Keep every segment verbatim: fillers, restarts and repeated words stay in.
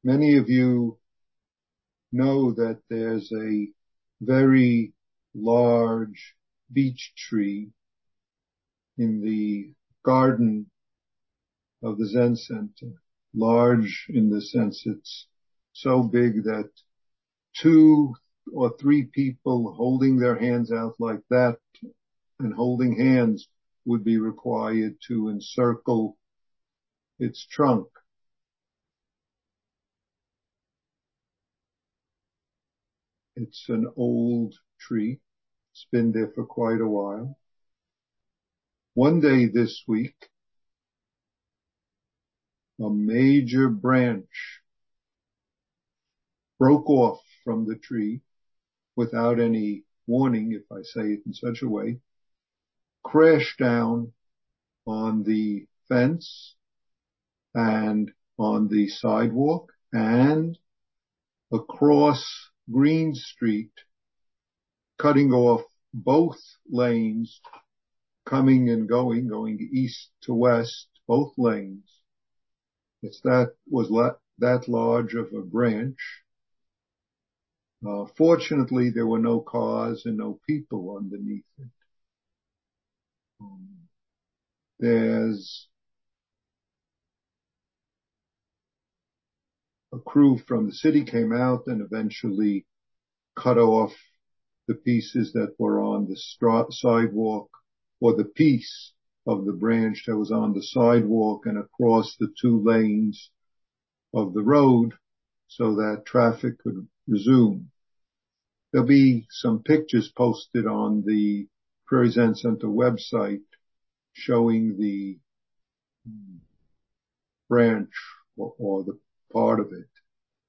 Many of you know that there's a very large beech tree in the garden of the Zen Center. Large in the sense it's so big that two or three people holding their hands out like that and holding hands would be required to encircle its trunk. It's an old tree. It's been there for quite a while. One day this week, a major branch broke off from the tree without any warning, if I say it in such a way, crashed down on the fence and on the sidewalk and across Green Street, cutting off both lanes, coming and going, going east to west, both lanes. It's that was la- that large of a branch. Uh, fortunately, there were no cars and no people underneath it. Um, there's a crew from the city came out and eventually cut off the pieces that were on the stra- sidewalk, or the piece of the branch that was on the sidewalk and across the two lanes of the road so that traffic could resume. There'll be some pictures posted on the Prairie Zen Center website showing the branch or, or the part of it.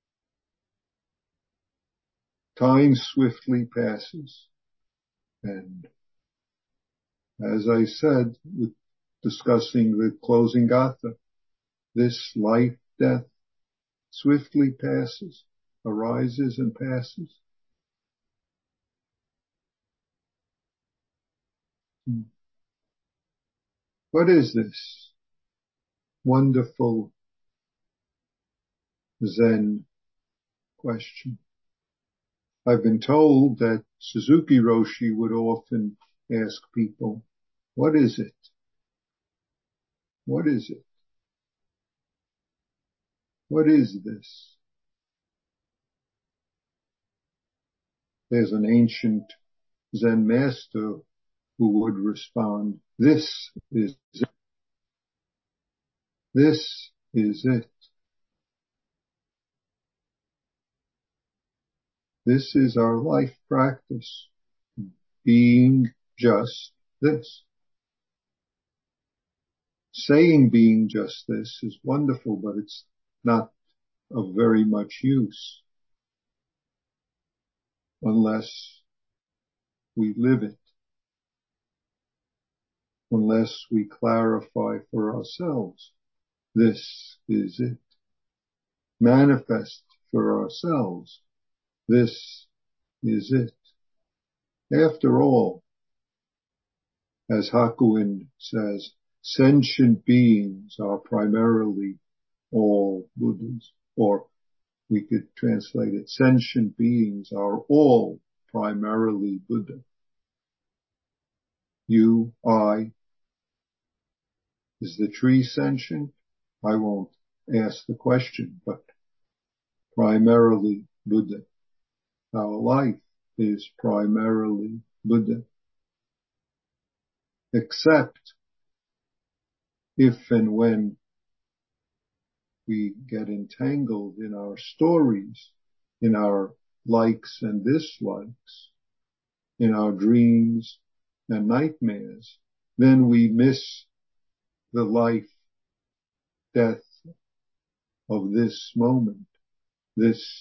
Time swiftly passes, and as I said, with discussing the closing gatha, this life, death, swiftly passes, arises and passes. What is this wonderful Zen question? I've been told that Suzuki Roshi would often ask people, what is it? What is it? What is this? There's an ancient Zen master who would respond, this is it. This is it. This is our life practice, being just this. Saying being just this is wonderful, but it's not of very much use unless we live it, unless we clarify for ourselves, this is it. Manifest for ourselves, this is it. After all, as Hakuin says, sentient beings are primarily all Buddhas, or we could translate it, sentient beings are all primarily Buddha. You, I. Is the tree sentient? I won't ask the question, but primarily Buddha. Our life is primarily Buddha. Except if and when we get entangled in our stories, in our likes and dislikes, in our dreams and nightmares, then we miss the life, death of this moment, this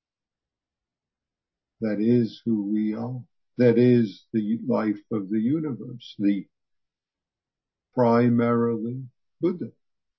that is who we are, that is the life of the universe, the primarily Buddha.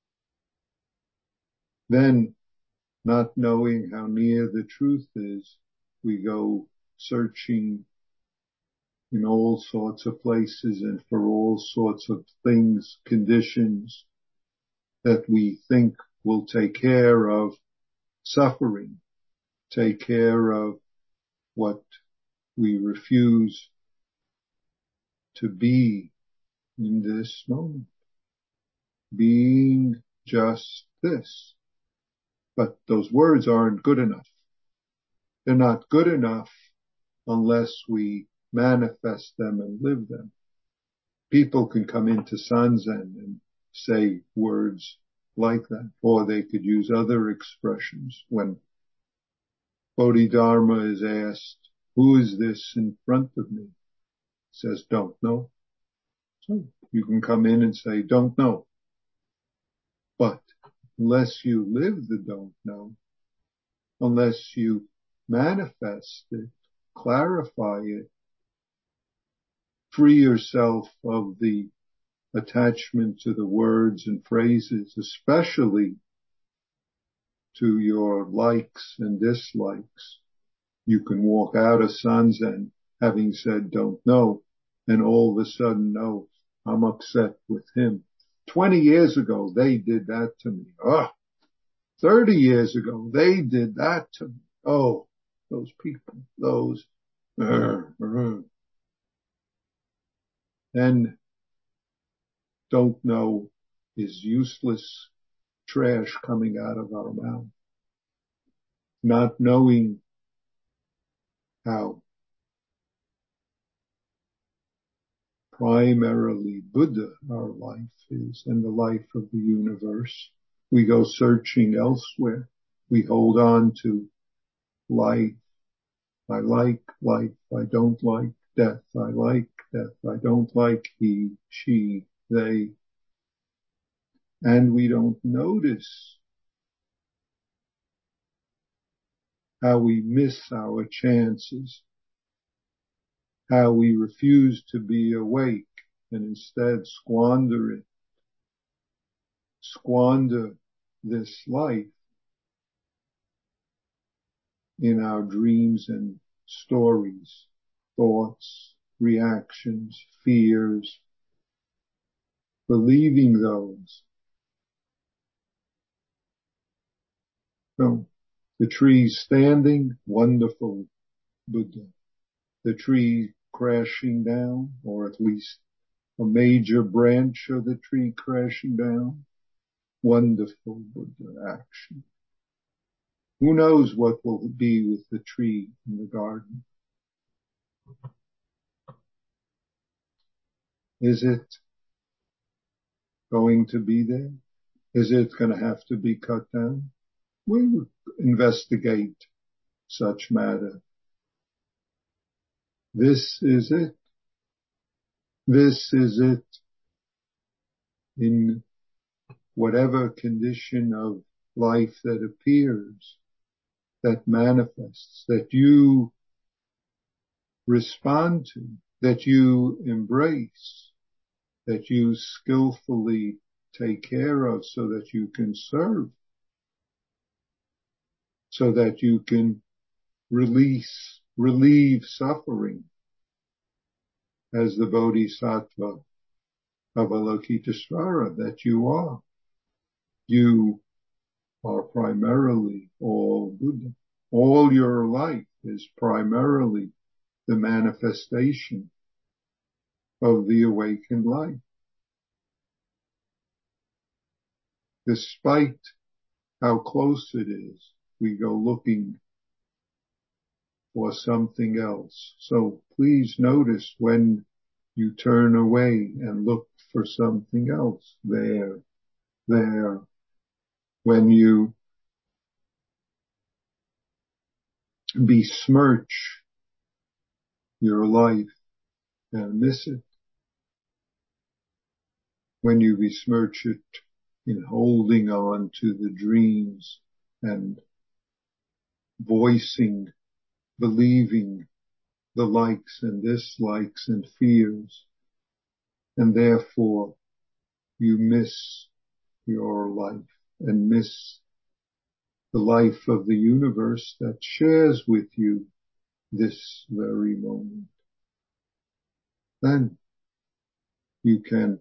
Then, not knowing how near the truth is, we go searching in all sorts of places and for all sorts of things, conditions that we think will take care of suffering, take care of what we refuse to be in this moment, being just this. But those words aren't good enough. They're not good enough unless we manifest them and live them. People can come into Sanzen and say words like that, or they could use other expressions. When Bodhidharma is asked, who is this in front of me? He says, don't know. So you can come in and say, don't know. But unless you live the don't know, unless you manifest it, clarify it, free yourself of the attachment to the words and phrases, especially to your likes and dislikes, you can walk out of Sanzen having said don't know, and all of a sudden, no, I'm upset with him. Twenty years ago, they did that to me. Oh, thirty years ago, they did that to me. Oh, those people, those, uh, uh. And don't know is useless trash coming out of our mouth. Not knowing how primarily Buddha our life is and the life of the universe. We go searching elsewhere. We hold on to life. I like life. I don't like death. I like death. I don't like he, she, they. And we don't notice how we miss our chances, how we refuse to be awake and instead squander it, squander this life in our dreams and stories, thoughts, reactions, fears, believing those. So the tree standing, wonderful Buddha. The tree crashing down, or at least a major branch of the tree crashing down, wonderful Buddha action. Who knows what will be with the tree in the garden? Is it going to be there? Is it going to have to be cut down? We would investigate such matter. This is it. This is it. In whatever condition of life that appears, that manifests, that you respond to, that you embrace, that you skillfully take care of so that you can serve, so that you can release, relieve suffering as the Bodhisattva of Avalokitesvara that you are. You are primarily all Buddha. All your life is primarily the manifestation of the awakened life. Despite how close it is, we go looking for something else. So please notice when you turn away and look for something else there, there. When you besmirch your life and miss it. When you besmirch it in holding on to the dreams and voicing, believing the likes and dislikes and fears, and therefore you miss your life and miss the life of the universe that shares with you this very moment. Then you can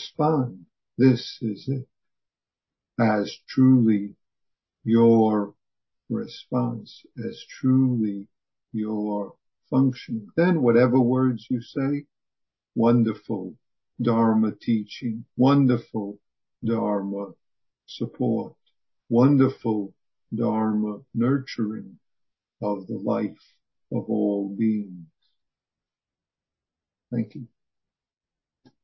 respond. This is it. As truly your response as truly your function. Then whatever words you say, wonderful Dharma teaching, wonderful Dharma support, wonderful Dharma nurturing of the life of all beings. Thank you.